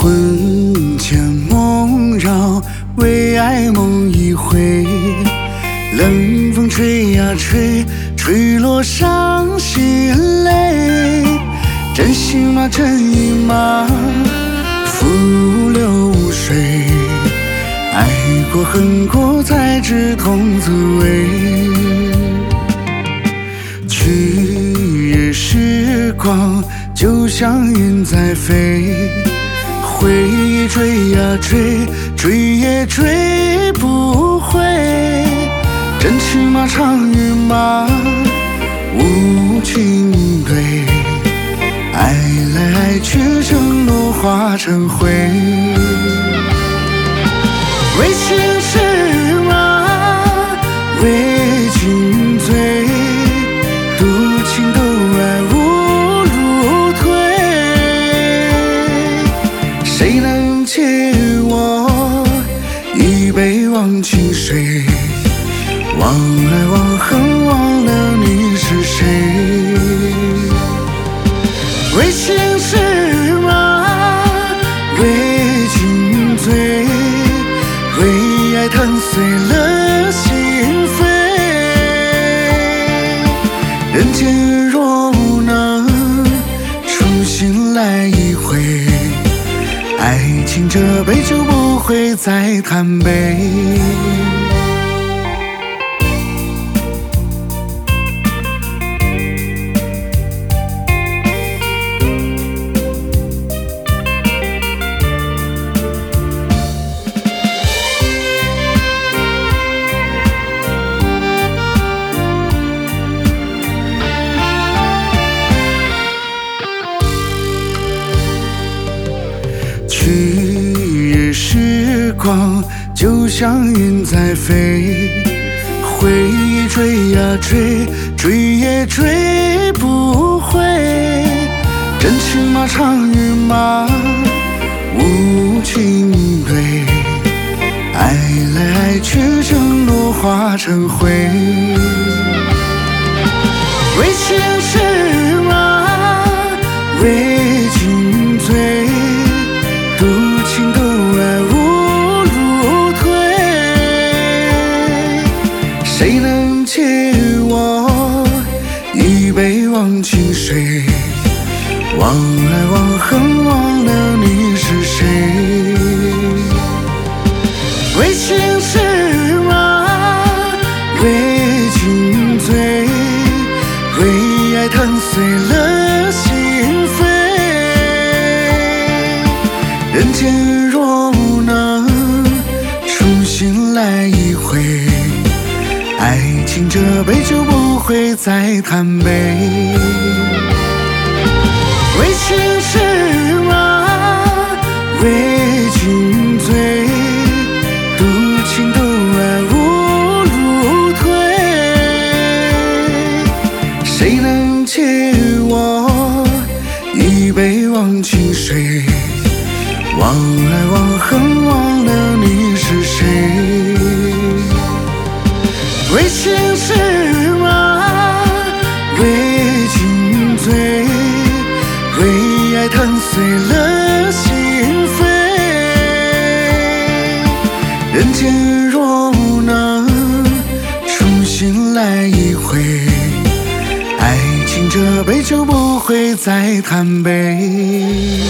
魂牵梦绕，为爱梦一回。冷风吹呀吹，吹落伤心泪。真心吗？真意吗？付流水。爱过恨过，才知痛滋味。去日时光，就像云在飞。回忆追呀追，追也追不回。真情吗？长语吗？无情对。爱来爱去，承诺化成灰。为情痴吗？为情醉。多情多爱无路退。谁能解我一杯忘情水？忘爱忘恨，忘了你是谁。为情痴吗？为情醉。为爱弹碎了心扉。人间若能重新来一回，爱情这杯就不会再贪杯。去日时光，就像云在飞。回忆追呀追，追也追不回。真情吗？长语吗？无情对。爱来爱去，承诺化成灰。为情痴吗？为情醉。多情多爱无路退。谁能解我一杯忘情水？忘爱忘恨，忘了你是谁。为情痴吗？为情醉。为爱弹碎了心扉。人间若能重新来一回，爱情这杯就不会再贪杯。为情痴吗？为情醉。多情多爱无路退。谁能解我一杯忘情水？忘爱忘恨，忘了你是谁。为情痴吗？为情醉。为爱弹碎了心扉。人间若能重新来一回，爱情这杯就不会再贪杯。